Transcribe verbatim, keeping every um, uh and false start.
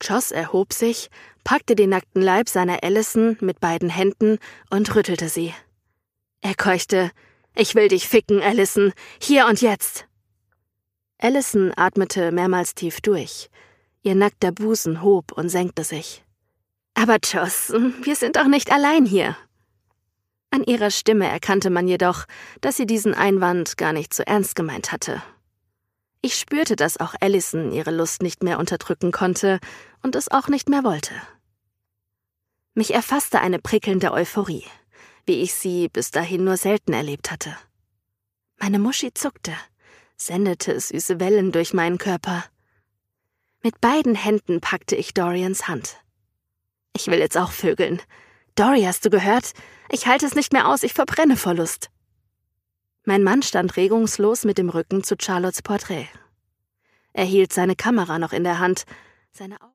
Joss erhob sich, packte den nackten Leib seiner Allison mit beiden Händen und rüttelte sie. Er keuchte: »Ich will dich ficken, Allison, hier und jetzt!« Allison atmete mehrmals tief durch. Ihr nackter Busen hob und senkte sich. »Aber Joss, wir sind doch nicht allein hier!« An ihrer Stimme erkannte man jedoch, dass sie diesen Einwand gar nicht so ernst gemeint hatte. Ich spürte, dass auch Allison ihre Lust nicht mehr unterdrücken konnte und es auch nicht mehr wollte. Mich erfasste eine prickelnde Euphorie, wie ich sie bis dahin nur selten erlebt hatte. Meine Muschi zuckte, sendete süße Wellen durch meinen Körper. Mit beiden Händen packte ich Dorians Hand. »Ich will jetzt auch vögeln. Dory, hast du gehört? Ich halte es nicht mehr aus, ich verbrenne vor Lust.« Mein Mann stand regungslos mit dem Rücken zu Charlottes Porträt. Er hielt seine Kamera noch in der Hand, seine Augen